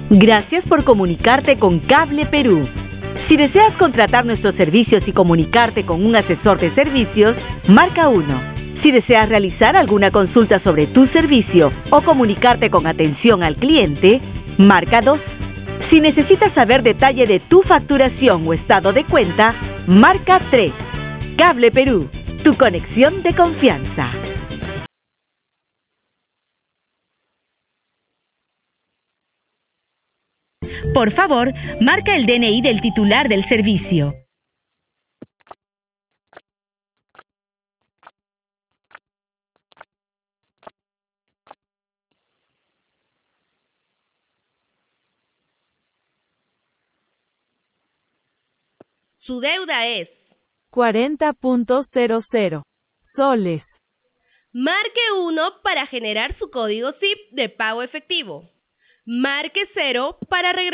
Gracias por comunicarte con Cable Perú. Si deseas contratar nuestros servicios y comunicarte con un asesor de servicios, marca 1. Si deseas realizar alguna consulta sobre tu servicio o comunicarte con atención al cliente, marca 2. Si necesitas saber detalle de tu facturación o estado de cuenta, marca 3. Cable Perú, tu conexión de confianza. Por favor, marca el DNI del titular del servicio. Su deuda es 40.00 soles. Marque 1 para generar su código SIP de pago efectivo. Marque 0 para regresar